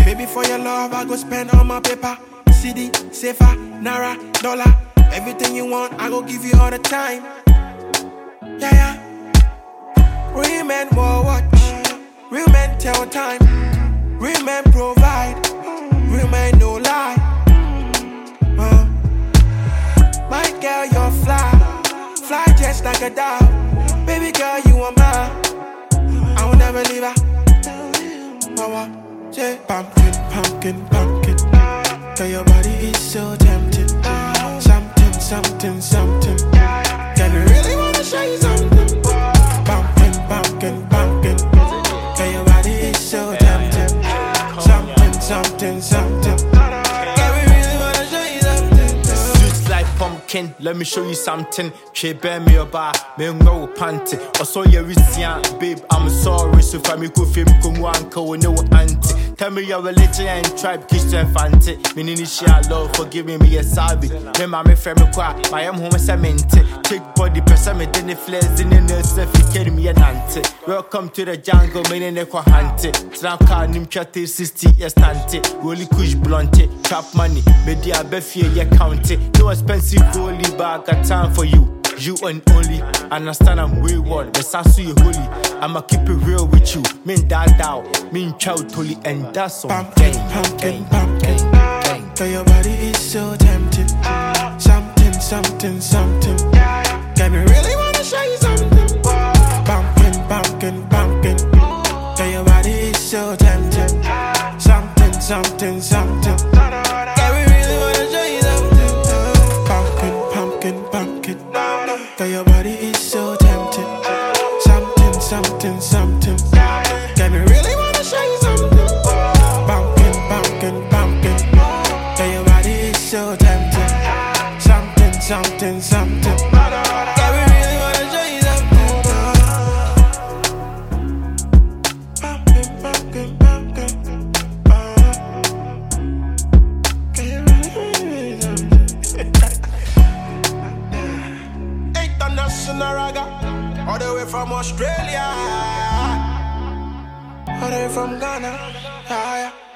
Baby, for your love, I go spend all my paper. CD, safer, naira, dollar. Everything you want, I go give you all the time. Yeah, yeah. Real men will watch. Real men tell time. Real men provide. Real men no lie. My girl, you're fly. Fly just like a dove. Baby girl, you are mine. I will never leave her. Pumpkin, pumpkin, pumpkin. Girl, your body is so tempting. Something, something, something. Girl, you really wanna show you something. Pumpkin, pumpkin, pumpkin. Girl, your body is so tempting. Something, something, something. Girl, we really wanna show you something. Sweet like pumpkin, let me show you something. She bear me a bar, me no panty. Also your Rizian, babe, I'm sorry. So if I could film come one co no auntie. Tell me your religion and tribe, Christian fancy. Meaning share love, forgiving me a savvy. Me mammy friend me qua, my am home cement. Take body person me then the flares in the self carry me an auntie. Welcome to the jungle, meaning the qua hunty. Snap car nim chatty 60 years tante. Rolly kush blunty, trap money, media befia ya county. No expensive holy bag, got time for you. You and only, understand I'm wayward, the sasu you holy. I'ma keep it real with you. Mean that down, mean child totally, and that's all. Pumpkin, pumpkin, pumpkin. Girl, your body is so tempting. Something, something, something. Girl, me really wanna show you something. Pumpkin, pumpkin, pumpkin. Girl, your body is so tempting. Something, something, something. Girl, we really wanna show you something. Pumpkin, pumpkin, pumpkin. Girl, your body is so tempting. Something, something, something. Girl, me really wanna show you something. Pumpkin, pumpkin, pumpkin. Girl, your body is so tempting. Something, something, something. Girl, we really wanna show you something. Pumpkin, pumpkin, pumpkin. Girl, you really something. International raga, all the way from Australia, all the way from Ghana. Yeah, yeah.